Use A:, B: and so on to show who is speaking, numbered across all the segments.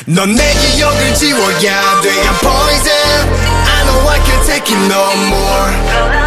A: 넌 내 기억을 지워야 돼. I'm poison. I know I can't take it no more.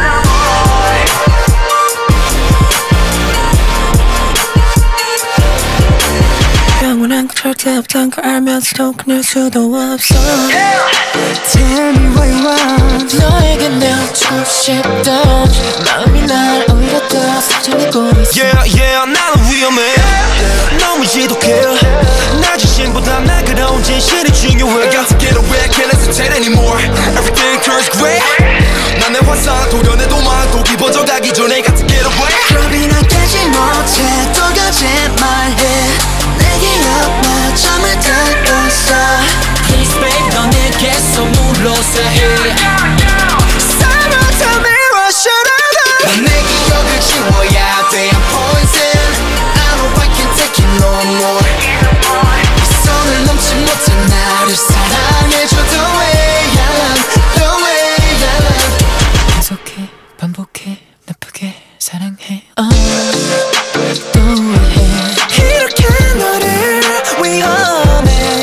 B: 영원한 걸 절대 없단 걸 알면서도 끊을 수도 없어. Tell me what you want. 너에게 내어주고 싶던 마음이 날 오히려 더 사정내고 있어.
C: 나는 위험해. 너무 지독해. 나 자신보다 날카로운 진실이 중요해.
A: I got to get away, can't hesitate anymore. Everything turns gray. 난 내 환상 도려내도 많고 깊어져 가기 전에 got to get away.
B: 겁이 나 깨지 못해 또 거짓말해. 내 기억만 잠을 들었어.
C: Please babe 너 내게서 물러서 해.
B: Someone tell me what should I do.
A: 넌 내 기억을 지워야 돼. I'm poison. I know I can't take it no more. 이 선을 넘지 못해 나를 사랑해줘 the way I am, the way I am.
B: 계속해 반복해 나쁘게 사랑해 또 해. 이렇게 너를 위험해.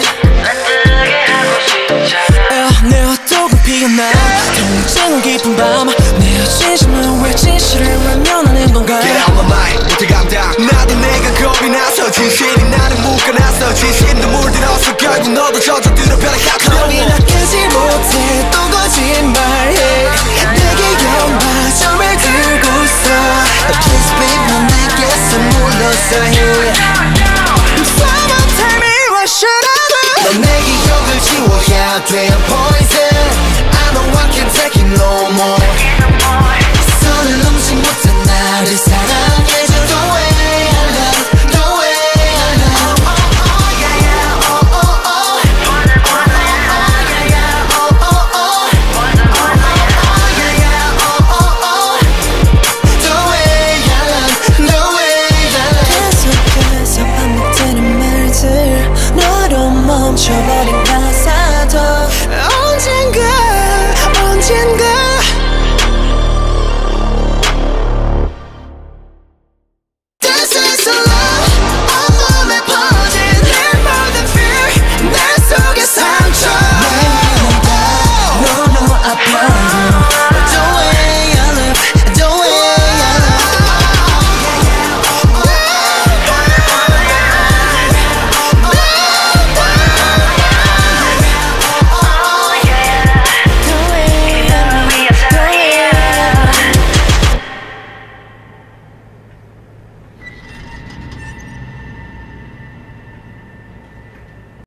C: 내 헛독은 피어나 통증은 깊은 밤. 내 진심은 왜 진실을 외면하는 건가.
A: Get out my mind 못해 감당. 나도 내가 겁이 나서 진실이 나를 묶어놨어. 진심도 물들어서 결국 너도 젖어들어 별의
B: 겁이 나 깨지 못해 또 거짓말해. 내 기억만 잠을 들고서. Please babe 넌 내게서 물러서 해. Someone tell me what should I do.
A: 넌 내 기억을 지워야 돼.